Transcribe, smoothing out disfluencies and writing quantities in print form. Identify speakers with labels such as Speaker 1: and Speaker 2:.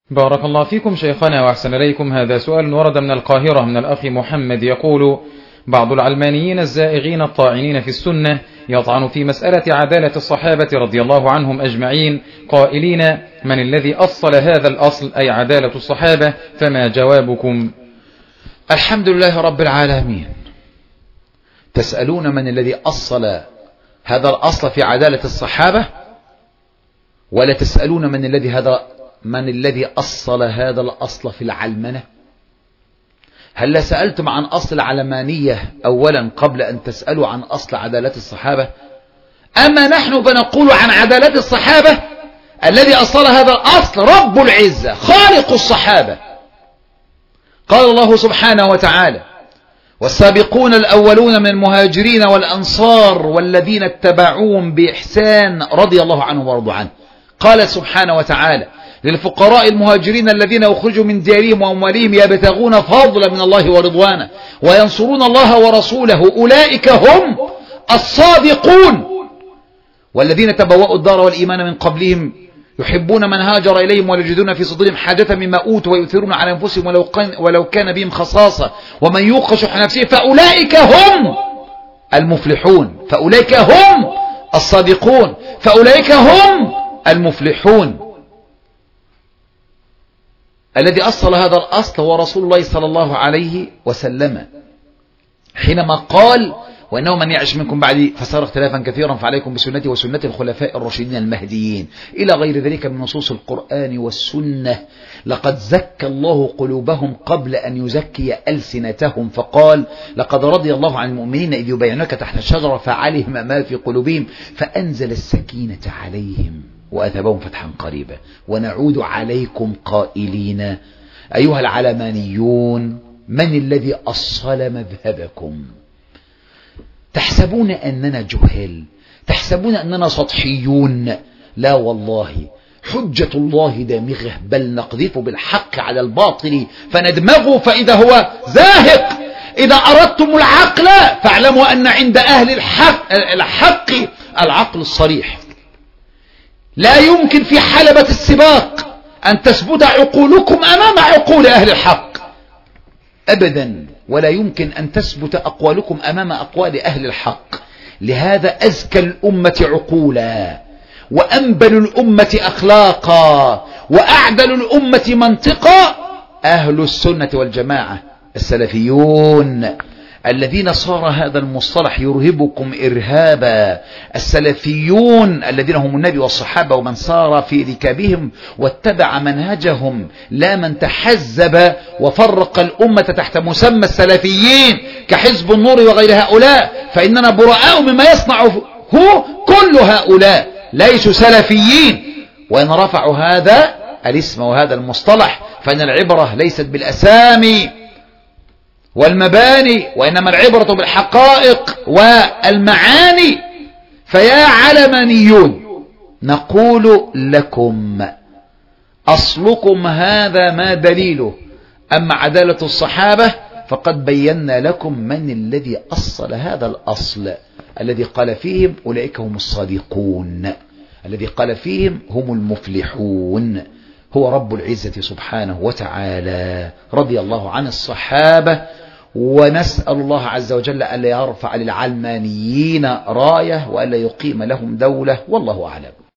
Speaker 1: بارك الله فيكم شيخنا وأحسن إليكم. هذا سؤال ورد من القاهرة من الأخ محمد يقول: بعض العلمانيين الزائغين الطاعنين في السنة يطعن في مسألة عدالة الصحابة رضي الله عنهم أجمعين، قائلين: من الذي أصل هذا الأصل أي عدالة الصحابة؟ فما جوابكم؟
Speaker 2: الحمد لله رب العالمين. تسألون من الذي أصل هذا الأصل في عدالة الصحابة، ولا تسألون من الذي أصل هذا الأصل في العلمنة؟ هل سألتم عن أصل العلمانية أولا قبل أن تسألوا عن أصل عدالة الصحابة؟ أما نحن فنقول عن عدالة الصحابة الذي أصل هذا الأصل رب العزة خالق الصحابة. قال الله سبحانه وتعالى: والسابقون الأولون من المهاجرين والأنصار والذين اتبعوهم بإحسان رضي الله عنهم ورضوا عنه. قال سبحانه وتعالى: للفقراء المهاجرين الذين أخرجوا من ديارهم وأموالهم يبتغون فضلا من الله ورضوانه وينصرون الله ورسوله أولئك هم الصادقون والذين تبوأوا الدار والإيمان من قبلهم يحبون من هاجر إليهم ولا يجدون في صدورهم حاجة مما أوتوا ويؤثرون على أنفسهم ولو كان بهم خصاصة ومن يوق شح نفسه فأولئك هم المفلحون، فأولئك هم الصادقون، فأولئك هم المفلحون. الذي أصل هذا الأصل هو رسول الله صلى الله عليه وسلم حينما قال: وإنه من يعش منكم بعدي فسيرى اختلافا كثيرا فعليكم بسنتي وسنة الخلفاء الراشدين المهديين، إلى غير ذلك من نصوص القرآن والسنة. لقد زكى الله قلوبهم قبل أن يزكي ألسنتهم، فقال: لقد رضي الله عن المؤمنين إذ يبايعونك تحت الشجرة فعلم ما في قلوبهم فأنزل السكينة عليهم وأثابهم فتحا قريبا. ونعود عليكم قائلين: أيها العلمانيون، من الذي أصل مذهبكم؟ تحسبون أننا جهل، تحسبون أننا سطحيون. لا والله، حجة الله دامغة، بل نقذف بالحق على الباطل فندمغه فإذا هو زاهق. إذا أردتم العقل فاعلموا أن عند أهل الحق العقل الصريح. لا يمكن في حلبة السباق أن تثبت عقولكم أمام عقول أهل الحق أبدا، ولا يمكن أن تثبت أقوالكم أمام أقوال أهل الحق. لهذا أزكى الأمة عقولا وأنبل الأمة أخلاقا وأعدل الأمة منطقا أهل السنة والجماعة السلفيون، الذين صار هذا المصطلح يرهبكم إرهابا. السلفيون الذين هم النبي والصحابة ومن صار في ركابهم واتبع منهجهم، لا من تحزب وفرق الأمة تحت مسمى السلفيين كحزب النور وغير هؤلاء. فإننا براء مما يصنعه كل هؤلاء، ليسوا سلفيين. وإن رفعوا هذا الاسم وهذا المصطلح فإن العبرة ليست بالأسامي والمباني، وإنما العبرة بالحقائق والمعاني. فيا علمانيون، نقول لكم: أصلكم هذا ما دليله. أما عدالة الصحابة فقد بينا لكم من الذي أصل هذا الأصل، الذي قال فيهم أولئك هم الصادقون، الذي قال فيهم هم المفلحون، هو رب العزة سبحانه وتعالى. رضي الله عن الصحابة، ونسأل الله عز وجل ألا يرفع للعلمانيين راية وألا يقيم لهم دولة، والله أعلم.